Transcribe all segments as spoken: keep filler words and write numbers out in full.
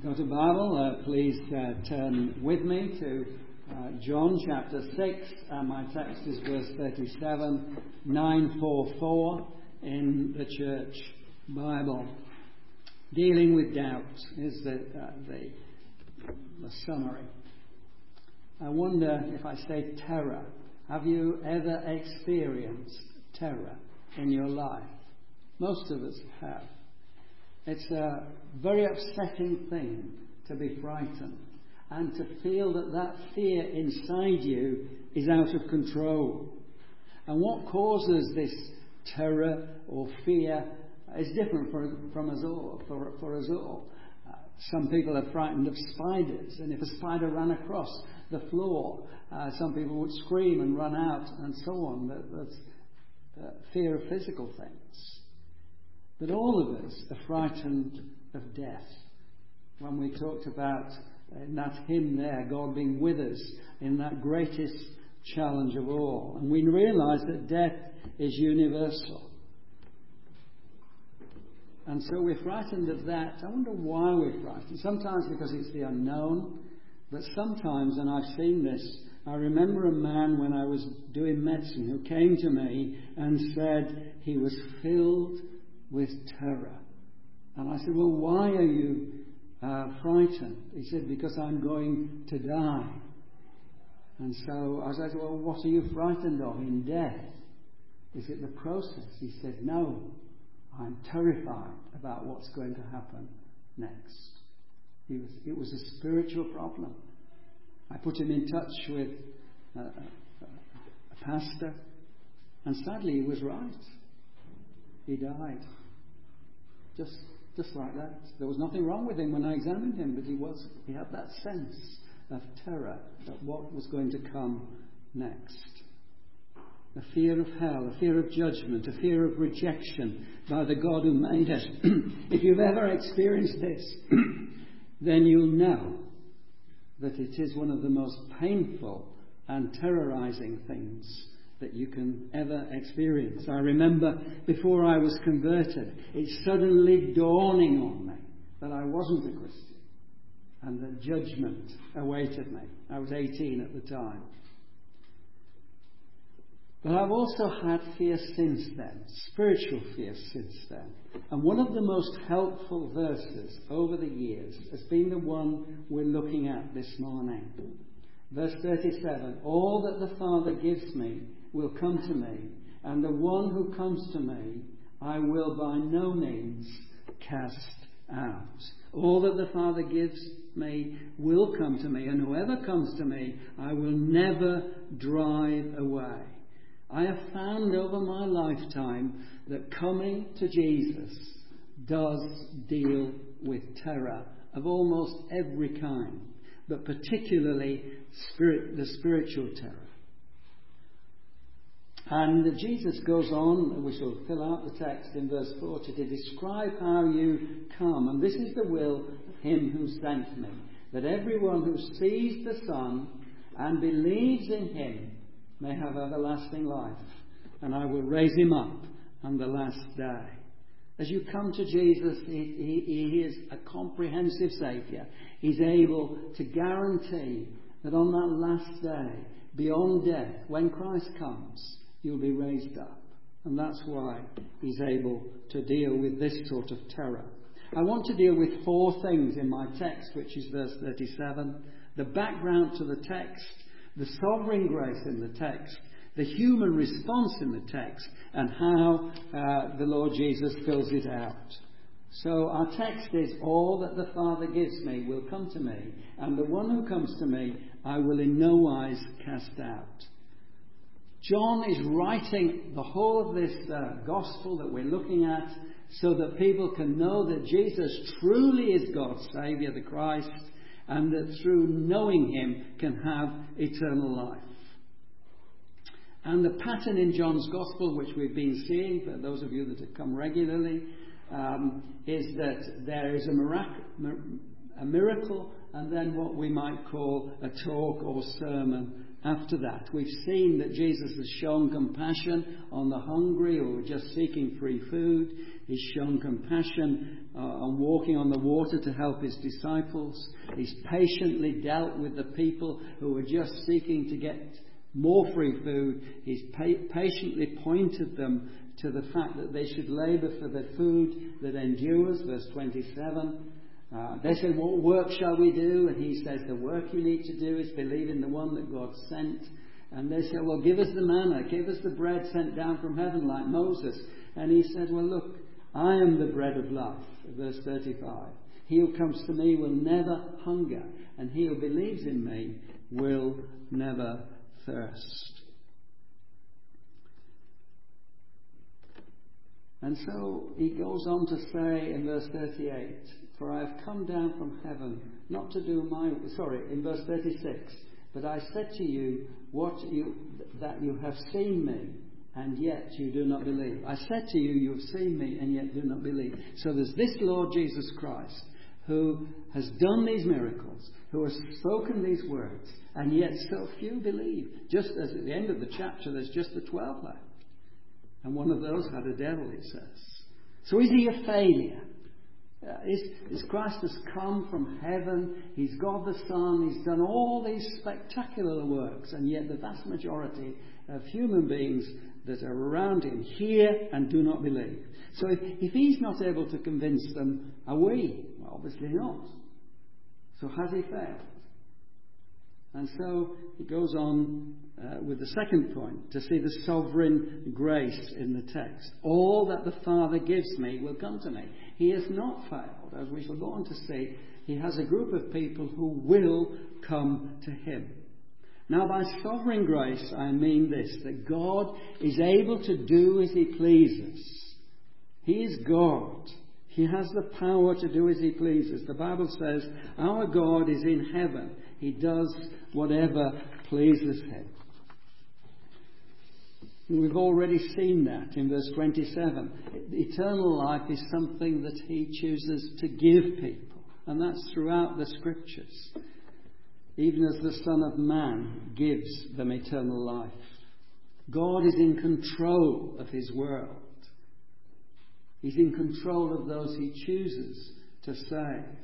Got a Bible? Uh, please uh, turn with me to uh, John chapter six. Uh, my text is verse thirty-seven, nine forty-four in the Church Bible. Dealing with doubt is the, uh, the, the summary. I wonder if I say terror. Have you ever experienced terror in your life? Most of us have. It's a very upsetting thing to be frightened and to feel that that fear inside you is out of control. And what causes this terror or fear is different for, from us all, for, for us all. Uh, some people are frightened of spiders, and if a spider ran across the floor, uh, some people would scream and run out and so on. That, that's uh, fear of physical things. But all of us are frightened of death. When we talked about in that hymn there, God being with us in that greatest challenge of all. And we realise that death is universal. And so we're frightened of that. I wonder why we're frightened. Sometimes because it's the unknown. But sometimes, and I've seen this, I remember a man when I was doing medicine who came to me and said he was filled with terror. And I said, well, why are you uh, frightened? He said, because I'm going to die. And so I said, well, what are you frightened of in death? Is it the process? He said, no, I'm terrified about what's going to happen next. He was, it was a spiritual problem. I put him in touch with a, a, a pastor, and sadly he was right. He died. Just just like that. There was nothing wrong with him when I examined him, but he was he had that sense of terror at what was going to come next. A fear of hell, a fear of judgment, a fear of rejection by the God who made us. If you've ever experienced this, then you'll know that it is one of the most painful and terrorizing things that you can ever experience. I remember before I was converted, it suddenly dawning on me that I wasn't a Christian and that judgment awaited me. I was eighteen at the time. But I've also had fear since then, spiritual fear since then. And one of the most helpful verses over the years has been the one we're looking at this morning. Verse thirty-seven, all that the Father gives me will come to me, and the one who comes to me I will by no means cast out. All that the Father gives me will come to me, and whoever comes to me I will never drive away. I have found over my lifetime that coming to Jesus does deal with terror of almost every kind, but particularly spirit, the spiritual terror. And Jesus goes on, we shall fill out the text in verse forty, to describe how you come. And this is the will of him who sent me, that everyone who sees the Son and believes in him may have everlasting life, and I will raise him up on the last day. As you come to Jesus, he, he, he is a comprehensive Saviour. He's able to guarantee that on that last day, beyond death, when Christ comes, you'll be raised up. And that's why he's able to deal with this sort of terror. I want to deal with four things in my text, which is verse thirty-seven. The background to the text, the sovereign grace in the text, the human response in the text, and how uh, the Lord Jesus fills it out. So our text is, all that the Father gives me will come to me, and the one who comes to me I will in no wise cast out. John is writing the whole of this uh, gospel that we're looking at so that people can know that Jesus truly is God's Saviour, the Christ, and that through knowing him can have eternal life. And the pattern in John's Gospel, which we've been seeing, for those of you that have come regularly, um, is that there is a, mirac- a miracle and then what we might call a talk or sermon after that. We've seen that Jesus has shown compassion on the hungry who are just seeking free food. He's shown compassion uh, on walking on the water to help his disciples. He's patiently dealt with the people who were just seeking to get more free food. He's pa- patiently pointed them to the fact that they should labour for the food that endures, verse twenty-seven. Uh, they said, what work shall we do? And he says, the work you need to do is believe in the one that God sent. And they said, well, give us the manna, give us the bread sent down from heaven like Moses. And he said, well, look, I am the bread of life, verse thirty-five. He who comes to me will never hunger, and he who believes in me will never thirst. And so he goes on to say in verse thirty-eight, for I have come down from heaven not to do my... Sorry, in verse thirty-six, but I said to you what you that you have seen me, and yet you do not believe. I said to you, you have seen me, and yet do not believe. So there's this Lord Jesus Christ who has done these miracles, who has spoken these words, and yet so few believe. Just as at the end of the chapter, there's just the twelve left. And one of those had a devil, it says. So is he a failure? Uh, is, is Christ has come from heaven, he's God the Son, he's done all these spectacular works, and yet the vast majority of human beings that are around him hear and do not believe. So if, if he's not able to convince them, are we? Well, obviously not. So has he failed? And so he goes on uh, with the second point, to see the sovereign grace in the text. All that the Father gives me will come to me. He has not failed. As we shall go on to see, he has a group of people who will come to him. Now, by sovereign grace, I mean this, that God is able to do as he pleases. He is God. He has the power to do as he pleases. The Bible says, our God is in heaven. He does whatever pleases him. And we've already seen that in verse twenty-seven. Eternal life is something that he chooses to give people. And that's throughout the Scriptures. Even as the Son of Man gives them eternal life. God is in control of his world. He's in control of those he chooses to save.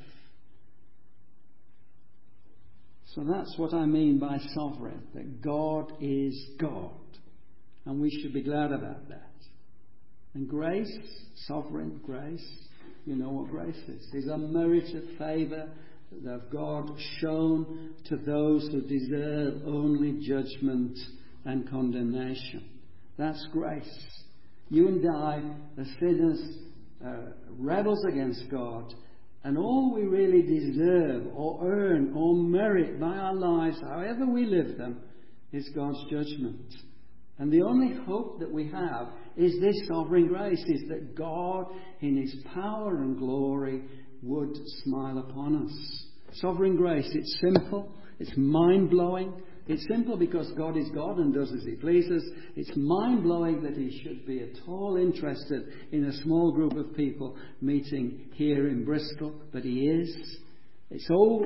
So that's what I mean by sovereign, that God is God. And we should be glad about that. And grace, sovereign grace, you know what grace is. It's unmerited favour of God shown to those who deserve only judgment and condemnation. That's grace. You and I are sinners, uh, rebels against God, and all we really deserve or earn or merit by our lives, however we live them, is God's judgment. And the only hope that we have is this sovereign grace, is that God in his power and glory would smile upon us. Sovereign grace, it's simple, it's mind-blowing. It's simple because God is God and does as he pleases. It's mind-blowing that he should be at all interested in a small group of people meeting here in Bristol, but he is. It's all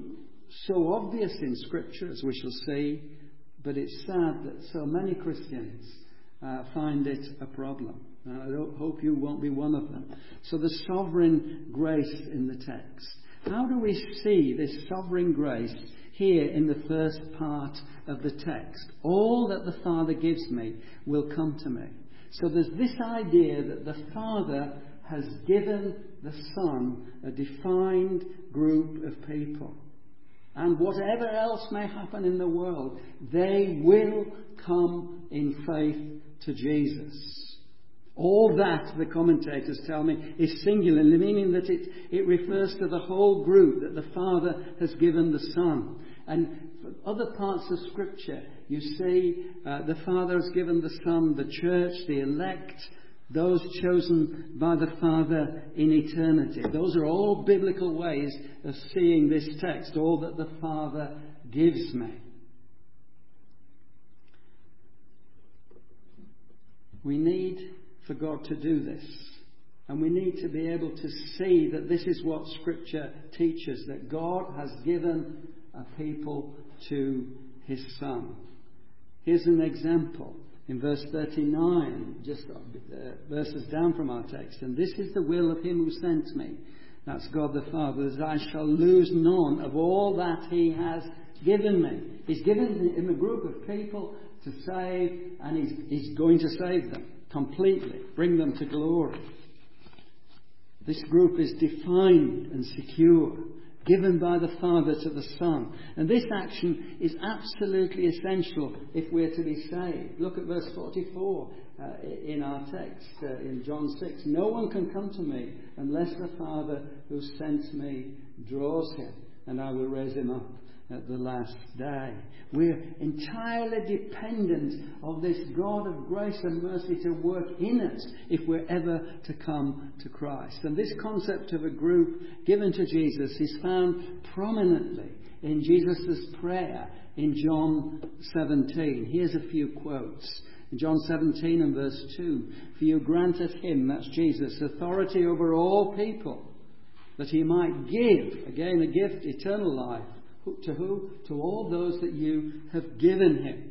so obvious in Scripture, as we shall see, but it's sad that so many Christians uh, find it a problem. And I don't, hope you won't be one of them. So the sovereign grace in the text. How do we see this sovereign grace here in the first part of the text? All that the Father gives me will come to me. So there's this idea that the Father has given the Son a defined group of people. And whatever else may happen in the world, they will come in faith to Jesus. All that, the commentators tell me, is singular, meaning that it, it refers to the whole group that the Father has given the Son. And for other parts of Scripture, you see uh, the Father has given the Son, the church, the elect, those chosen by the Father in eternity. Those are all biblical ways of seeing this text, all that the Father gives me. We need for God to do this. And we need to be able to see that this is what Scripture teaches, that God has given a people to his Son. Here's an example in verse thirty-nine, just uh, verses down from our text. And this is the will of him who sent me, that's God the Father, that I shall lose none of all that he has given me. He's given him a group of people to save, and he's, he's going to save them completely, bring them to glory. This group is defined and secure, given by the Father to the Son. And this action is absolutely essential if we're to be saved. Look at verse forty-four uh, in our text uh, in John six. No one can come to me unless the Father who sent me draws him, and I will raise him up at the last day. We're entirely dependent of this God of grace and mercy to work in us if we're ever to come to Christ. And this concept of a group given to Jesus is found prominently in Jesus' prayer in John seventeen. Here's a few quotes. In John seventeen and verse two, for you granted him, that's Jesus, authority over all people, that he might give, again a gift, eternal life. To who? To all those that you have given him.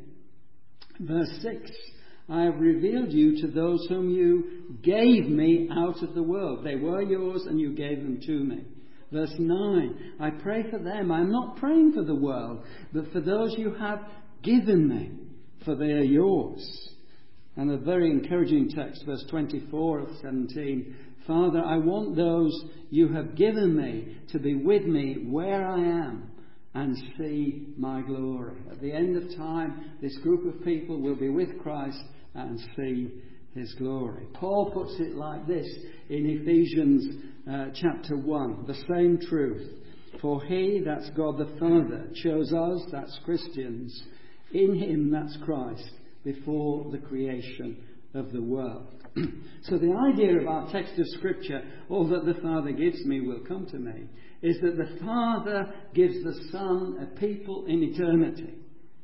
Verse six, I have revealed you to those whom you gave me out of the world. They were yours and you gave them to me. Verse nine, I pray for them. I'm not praying for the world, but for those you have given me, for they are yours. And a very encouraging text, verse twenty-four of seventeen. Father, I want those you have given me to be with me where I am, and see my glory. At the end of time, this group of people will be with Christ and see his glory. Paul puts it like this in Ephesians uh, chapter one. The same truth. For he, that's God the Father, chose us, that's Christians, in him, that's Christ, before the creation of the world. So the idea of our text of Scripture, all that the Father gives me will come to me, is that the Father gives the Son a people in eternity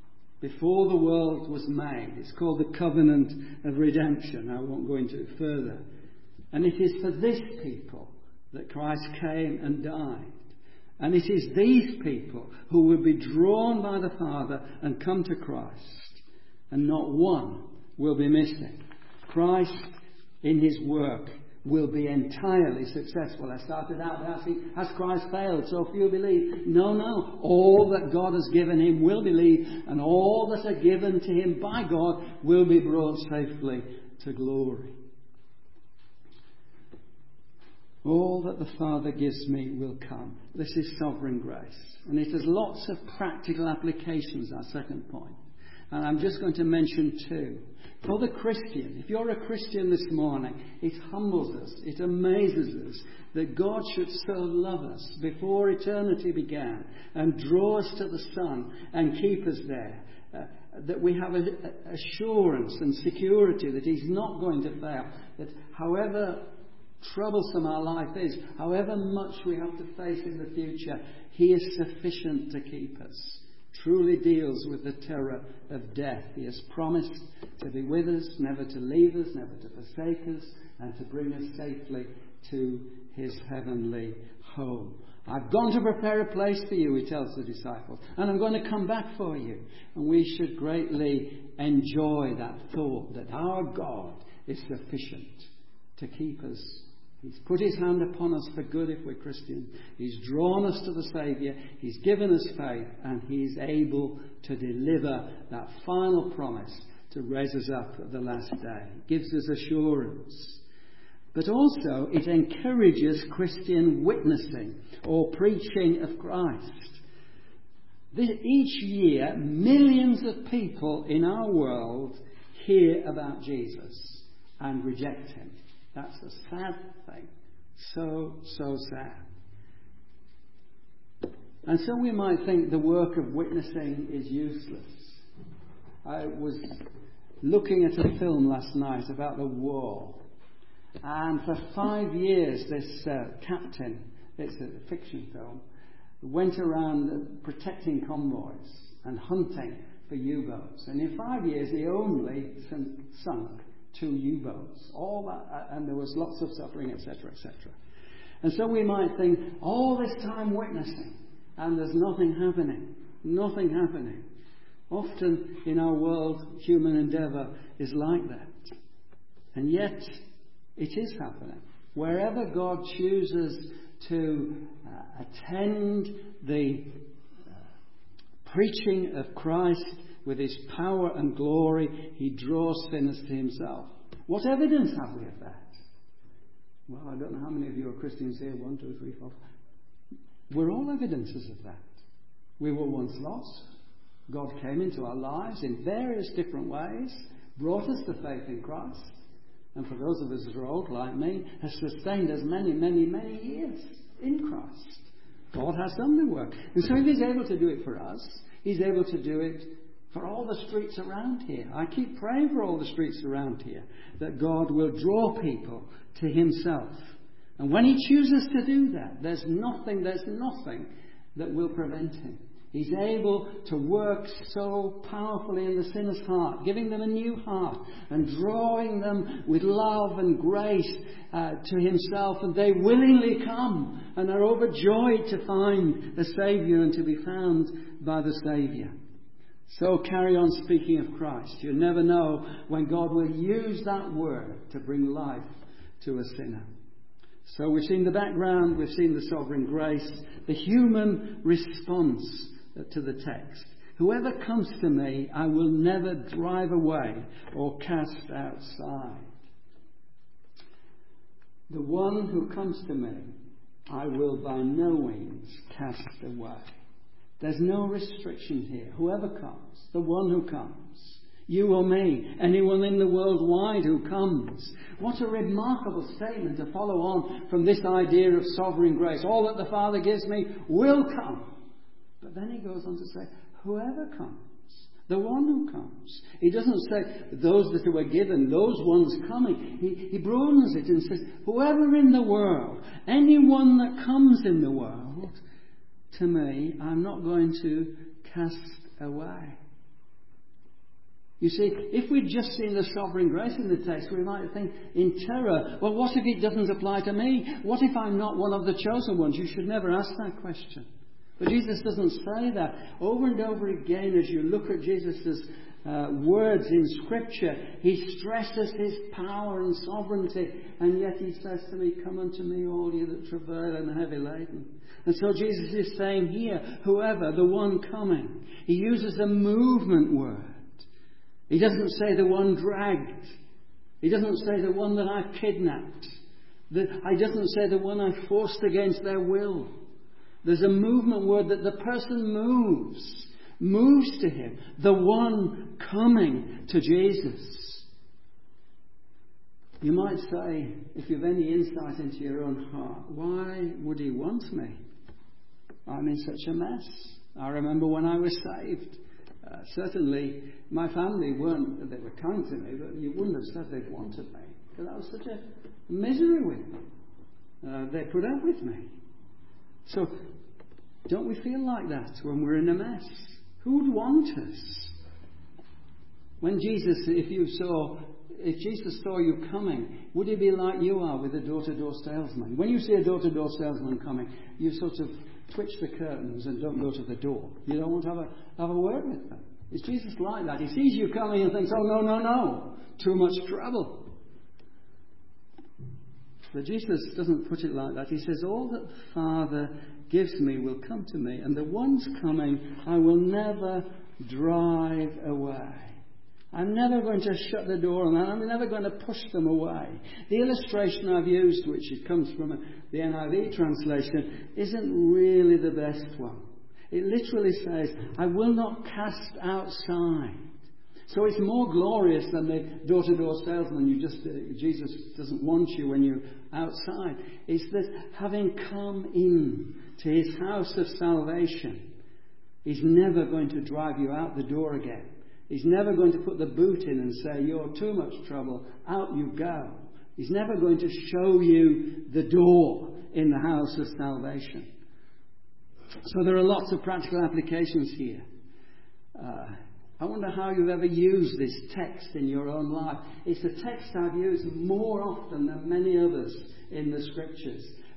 before the world was made. It's called the covenant of redemption. I won't go into it further. And it is for this people that Christ came and died. And it is these people who will be drawn by the Father and come to Christ. And not one will be missing. Christ in his work will be entirely successful. I started out asking, has Christ failed? So few believe. No, no. All that God has given him will believe, and all that are given to him by God will be brought safely to glory. All that the Father gives me will come. This is sovereign grace. And it has lots of practical applications, our second point. And I'm just going to mention two. For the Christian, if you're a Christian this morning, it humbles us, it amazes us that God should so love us before eternity began and draw us to the Son and keep us there. Uh, that we have a, a assurance and security that he's not going to fail. That however troublesome our life is, however much we have to face in the future, he is sufficient to keep us. Truly deals with the terror of death. He has promised to be with us, never to leave us, never to forsake us, and to bring us safely to his heavenly home. I've gone to prepare a place for you, he tells the disciples, and I'm going to come back for you. And we should greatly enjoy that thought that our God is sufficient to keep us. He's put his hand upon us for good if we're Christian. He's drawn us to the Saviour. He's given us faith. And he's able to deliver that final promise to raise us up at the last day. It gives us assurance. But also it encourages Christian witnessing or preaching of Christ. This, each year, millions of people in our world hear about Jesus and reject him. That's a sad thing. So, so sad. And so we might think the work of witnessing is useless. I was looking at a film last night about the war. And for five years this uh, captain, it's a fiction film, went around protecting convoys and hunting for U-boats. And in five years he only sunk two U-boats, all that, and there was lots of suffering, et cetera, et cetera. And so we might think, all this time witnessing, and there's nothing happening, nothing happening. Often in our world, human endeavour is like that. And yet, it is happening. Wherever God chooses to uh, attend the uh, preaching of Christ with his power and glory, he draws sinners to himself. What evidence have we of that? Well, I don't know how many of you are Christians here. One, two, three, four. We're all evidences of that. We were once lost. God came into our lives in various different ways, brought us to faith in Christ. And for those of us who are old like me, has sustained us many, many, many years in Christ. God has done the work. And so if he's able to do it for us, he's able to do it for all the streets around here. I keep praying for all the streets around here, that God will draw people to himself. And when he chooses to do that, there's nothing, there's nothing that will prevent him. He's able to work so powerfully in the sinner's heart, giving them a new heart and drawing them with love and grace uh, to himself. And they willingly come and are overjoyed to find a Saviour and to be found by the Saviour. So carry on speaking of Christ. You never know when God will use that word to bring life to a sinner. So we've seen the background, we've seen the sovereign grace, the human response to the text. Whoever comes to me, I will never drive away or cast outside. The one who comes to me, I will by no means cast away. There's no restriction here. Whoever comes, the one who comes, you or me, anyone in the world wide who comes. What a remarkable statement to follow on from this idea of sovereign grace. All that the Father gives me will come. But then he goes on to say, whoever comes, the one who comes. He doesn't say those that were given, those ones coming. He, he broadens it and says, whoever in the world, anyone that comes in the world, to me, I'm not going to cast away. You see, if we'd just seen the sovereign grace in the text, we might think in terror, well, what if it doesn't apply to me? What if I'm not one of the chosen ones? You should never ask that question. But Jesus doesn't say that. Over and over again, as you look at Jesus' uh, words in Scripture, he stresses his power and sovereignty. And yet he says to me, come unto me, all you that travail and are heavy laden. And so Jesus is saying here, whoever, the one coming. He uses a movement word. He doesn't say the one dragged. He doesn't say the one that I've kidnapped. The, he doesn't say the one I've forced against their will. There's a movement word that the person moves. Moves to him. The one coming to Jesus. You might say, if you've any insight into your own heart, why would he want me? I'm in such a mess. I remember when I was saved. Uh, certainly, my family weren't, they were kind to me, but you wouldn't have said they'd wanted me. Because I was such a misery with them. Uh, they put up with me. So, don't we feel like that when we're in a mess? Who would want us? When Jesus, if you saw, if Jesus saw you coming, would he be like you are with a door-to-door salesman? When you see a door-to-door salesman coming, you sort of twitch the curtains and don't go to the door. You don't want to have a, have a word with them. Is Jesus like that? He sees you coming and thinks, oh, no, no, no. Too much trouble. But Jesus doesn't put it like that. He says, all that the Father gives me will come to me, and the ones coming I will never drive away. I'm never going to shut the door on them. I'm never going to push them away. The illustration I've used, which it comes from the N I V translation, isn't really the best one. It literally says, I will not cast outside. So it's more glorious than the door-to-door salesman. You just uh, Jesus doesn't want you when you're outside. It's that having come in to his house of salvation, he's never going to drive you out the door again. He's never going to put the boot in and say, you're too much trouble, out you go. He's never going to show you the door in the house of salvation. So there are lots of practical applications here. Uh, I wonder how you've ever used this text in your own life. It's a text I've used more often than many others in the Scriptures.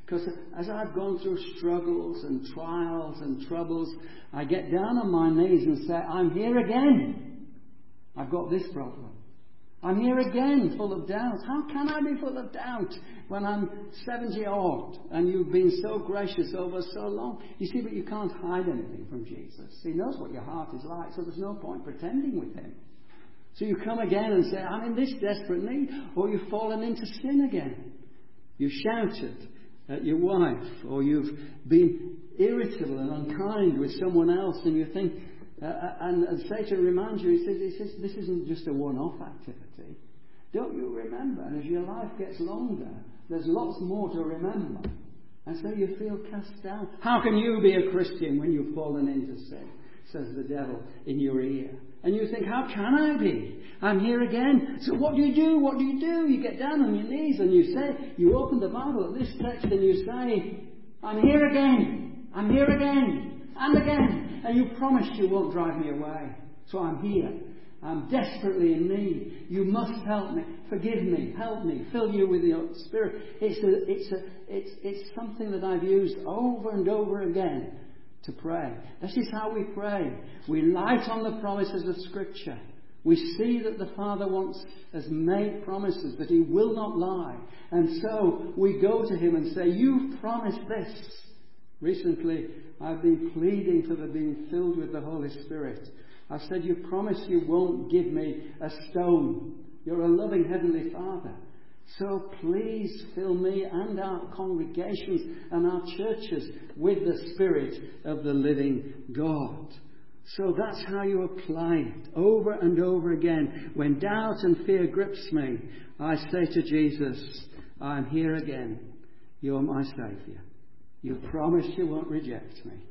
Because as I've gone through struggles and trials and troubles, I get down on my knees and say, I'm here again. I've got this problem. I'm here again, full of doubt. How can I be full of doubt when I'm seventy odd and you've been so gracious over so long? You see, but you can't hide anything from Jesus. He knows what your heart is like, so there's no point pretending with him. So you come again and say, I'm in this desperate need. Or you've fallen into sin again. You've shouted at your wife, or you've been irritable and unkind with someone else, and you think, uh, and, and Satan reminds you, he says, he says, this isn't just a one-off activity. Don't you remember? And as your life gets longer, there's lots more to remember. And so you feel cast down. How can you be a Christian when you've fallen into sin? Says the devil in your ear. And you think, how can I be? I'm here again. So what do you do? What do you do? You get down on your knees and you say, you open the Bible at this text and you say, I'm here again. I'm here again. And again. And you promised you won't drive me away. So I'm here. I'm desperately in need. You must help me. Forgive me. Help me. Fill you with your Spirit. It's a, it's a, it's, it's something that I've used over and over again to pray. This is how we pray. We light on the promises of Scripture. We see that the Father wants has made promises, that He will not lie. And so we go to Him and say, you've promised this. Recently, I've been pleading for the being filled with the Holy Spirit. I've said, you promise you won't give me a stone. You're a loving Heavenly Father. So please fill me and our congregations and our churches with the Spirit of the living God. So that's how you apply it over and over again. When doubt and fear grips me, I say to Jesus, I'm here again. You're my Saviour. You promised you won't reject me.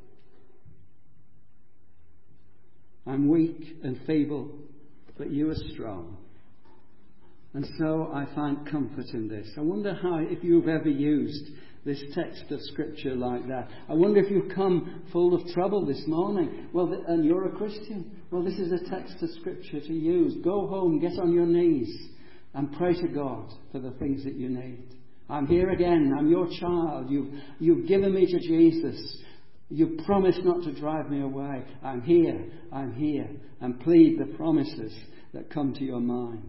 I'm weak and feeble, but you are strong. And so I find comfort in this. I wonder how, if you've ever used this text of Scripture like that. I wonder if you've come full of trouble this morning. Well, and you're a Christian. Well, this is a text of Scripture to use. Go home, get on your knees, and pray to God for the things that you need. I'm here again. I'm your child. You've, you've given me to Jesus. You promised not to drive me away. I'm here. I'm here. And plead the promises that come to your mind.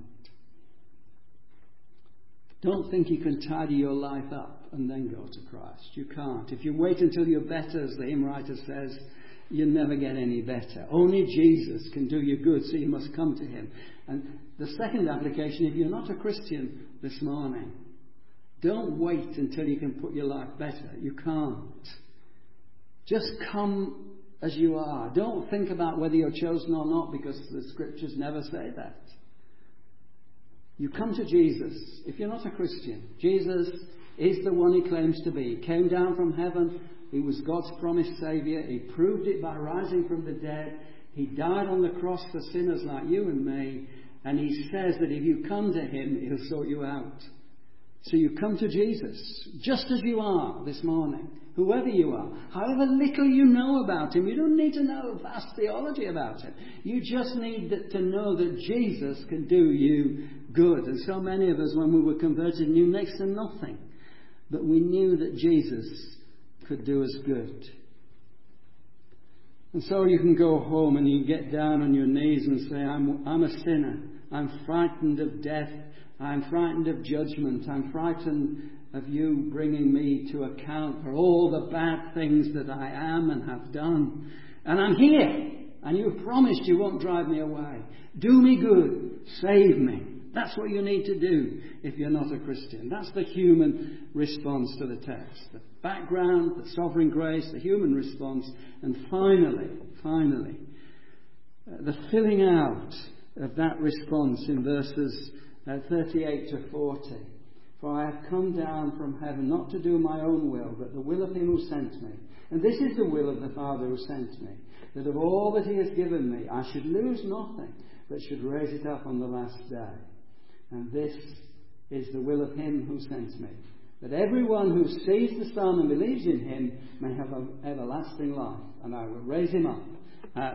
Don't think you can tidy your life up and then go to Christ. You can't. If you wait until you're better, as the hymn writer says, you'll never get any better. Only Jesus can do you good, so you must come to Him. And the second application, if you're not a Christian this morning, don't wait until you can put your life better. You can't. Just come as you are. Don't think about whether you're chosen or not, because the Scriptures never say that. You come to Jesus. If you're not a Christian, Jesus is the one He claims to be. He came down from heaven. He was God's promised Saviour. He proved it by rising from the dead. He died on the cross for sinners like you and me. And He says that if you come to Him, He'll sort you out. So you come to Jesus, just as you are this morning, whoever you are, however little you know about Him. You don't need to know vast theology about Him. You just need to know that Jesus can do you good. And so many of us, when we were converted, knew next to nothing. But we knew that Jesus could do us good. And so you can go home and you get down on your knees and say, I'm, I'm a sinner. I'm frightened of death. I'm frightened of judgment. I'm frightened of you bringing me to account for all the bad things that I am and have done. And I'm here. And you've promised you won't drive me away. Do me good. Save me. That's what you need to do if you're not a Christian. That's the human response to the text. The background, the sovereign grace, the human response. And finally, finally, uh, the filling out of that response in verses uh, thirty-eight to forty. For I have come down from heaven not to do my own will, but the will of Him who sent me. And this is the will of the Father who sent me, that of all that He has given me, I should lose nothing, but should raise it up on the last day. And this is the will of Him who sent me, that everyone who sees the Son and believes in Him may have an everlasting life, and I will raise him up at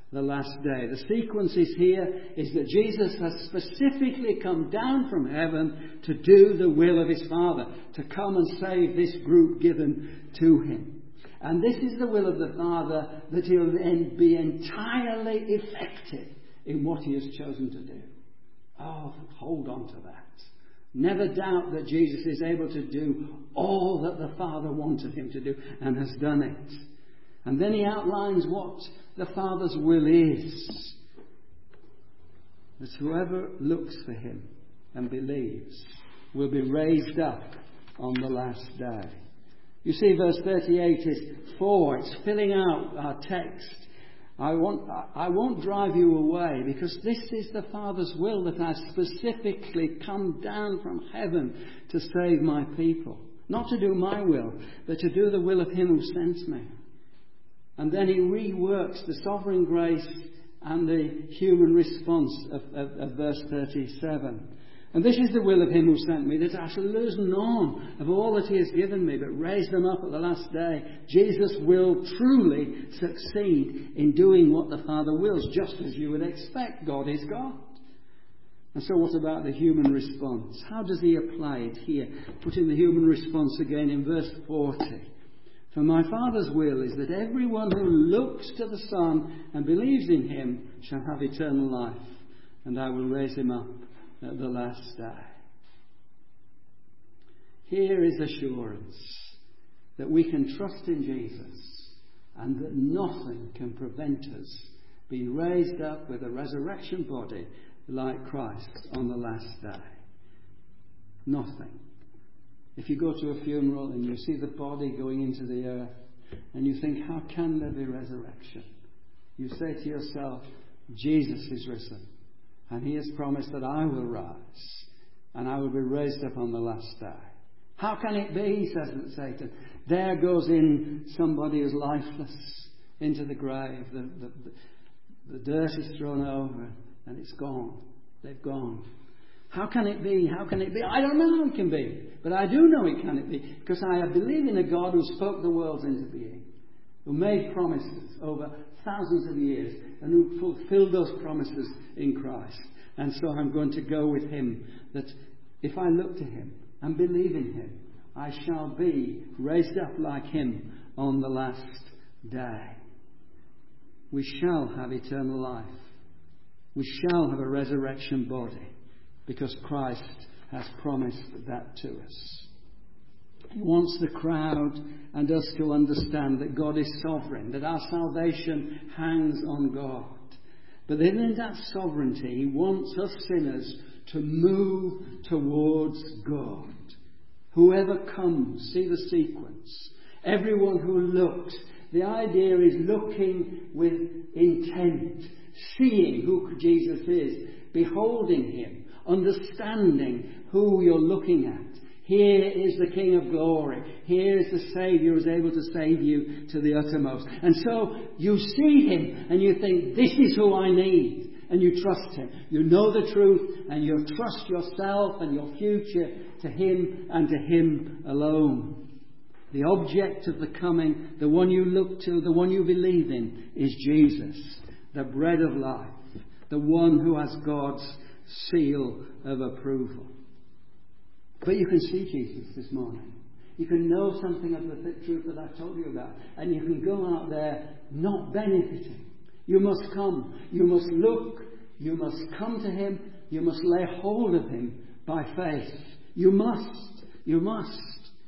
the last day. The sequence is here is that Jesus has specifically come down from heaven to do the will of his Father, to come and save this group given to him. And this is the will of the Father, that he'll then be entirely effective in what he has chosen to do. Oh, hold on to that. Never doubt that Jesus is able to do all that the Father wanted him to do and has done it. And then he outlines what the Father's will is. That whoever looks for him and believes will be raised up on the last day. You see, verse thirty-eight is four. It's filling out our text. I won't, I won't drive you away, because this is the Father's will, that I specifically come down from heaven to save my people. Not to do my will, but to do the will of him who sent me. And then he reworks the sovereign grace and the human response of, of, of verse thirty-seven. And this is the will of him who sent me, that I shall lose none of all that he has given me, but raise them up at the last day. Jesus will truly succeed in doing what the Father wills, just as you would expect. God is God. And so what about the human response? How does he apply it here? Put in the human response again in verse forty. For my Father's will is that everyone who looks to the Son and believes in him shall have eternal life, and I will raise him up at the last day. Here is assurance that we can trust in Jesus, and that nothing can prevent us being raised up with a resurrection body like Christ on the last day. Nothing. If you go to a funeral and you see the body going into the earth and you think, how can there be resurrection? You say to yourself, Jesus is risen, and he has promised that I will rise and I will be raised up on the last day. How can it be, says Satan? There goes in somebody who's lifeless into the grave. The, the, the, the dirt is thrown over and it's gone. They've gone. How can it be? How can it be? I don't know how it can be. But I do know it can be, because I believe in a God who spoke the worlds into being, who made promises over thousands of years, and who fulfilled those promises in Christ. And so I'm going to go with him, that if I look to him and believe in him, I shall be raised up like him on the last day. We shall have eternal life. We shall have a resurrection body, because Christ has promised that to us. He wants the crowd and us to understand that God is sovereign, that our salvation hangs on God. But then in that sovereignty, he wants us sinners to move towards God. Whoever comes, see the sequence. Everyone who looks. The idea is looking with intent, seeing who Jesus is, beholding him, understanding who you're looking at. Here is the King of glory. Here is the Saviour who is able to save you to the uttermost. And so you see him and you think, this is who I need. And you trust him. You know the truth and you trust yourself and your future to him and to him alone. The object of the coming, the one you look to, the one you believe in, is Jesus, the bread of life, the one who has God's seal of approval. But you can see Jesus this morning. You can know something of the truth that I've told you about. And you can go out there not benefiting. You must come. You must look. You must come to him. You must lay hold of him by faith. You must. You must.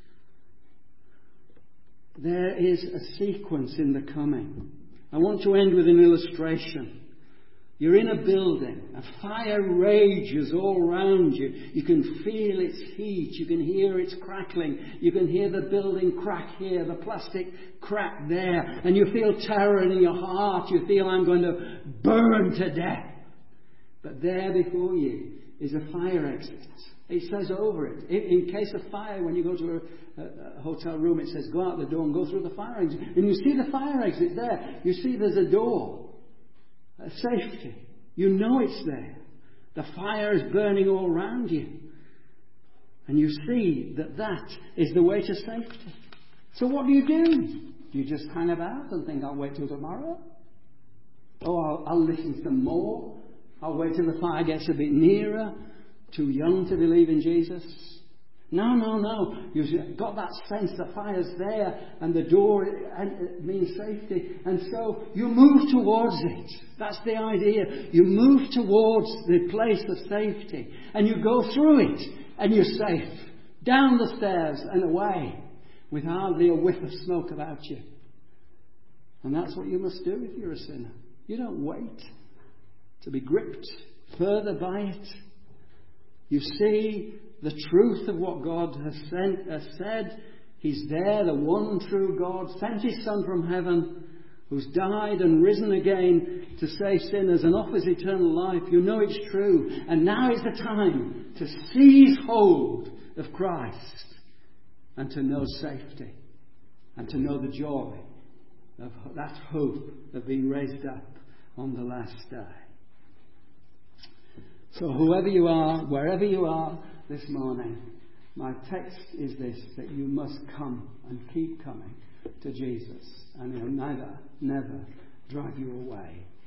There is a sequence in the coming. I want to end with an illustration. You're in a building. A fire rages all around you. You can feel its heat. You can hear its crackling. You can hear the building crack here, the plastic crack there. And you feel terror in your heart. You feel, I'm going to burn to death. But there before you is a fire exit. It says over it, in, in case of fire, when you go to a, a, a hotel room, it says go out the door and go through the fire exit. And you see the fire exit there. You see there's a door. A safety. You know it's there. The fire is burning all around you. And you see that that is the way to safety. So what do you do? Do you just hang about and think, I'll wait till tomorrow? Oh, I'll, I'll listen to more. I'll wait till the fire gets a bit nearer. Too young to believe in Jesus. No, no, no. You've got that sense the fire's there and the door means safety. And so you move towards it. That's the idea. You move towards the place of safety. And you go through it. And you're safe. Down the stairs and away. With hardly a whiff of smoke about you. And that's what you must do if you're a sinner. You don't wait to be gripped further by it. You see the truth of what God has, sent, has said. He's there, the one true God, sent His Son from heaven, who's died and risen again to save sinners and offers eternal life. You know it's true. And now is the time to seize hold of Christ and to know safety and to know the joy of that hope of being raised up on the last day. So whoever you are, wherever you are this morning, my text is this, that you must come and keep coming to Jesus, and He'll never, never drive you away.